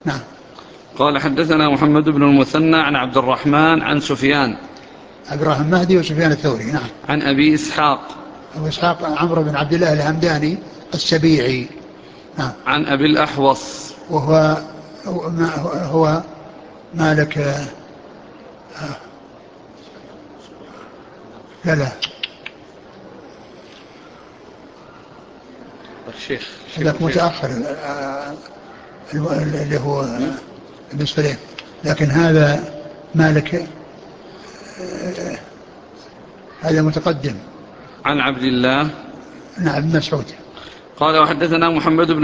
نعم. قال حدثنا محمد بن المثنى عن عبد الرحمن عن سفيان عبد الرحمن مهدي وسفيان الثوري. نعم. عن أبي إسحاق أبو إسحاق عمرو بن عبد الله الهمداني السبيعي. نعم. عن أبي الأحوص وهو هو مالك. لا لا، الشيخ هذاك متأخر اللي هو ابن سليم، لكن هذا مالك هذا متقدم. عن عبد الله. نعم، ابن مسعود. قال وحدثنا محمد بن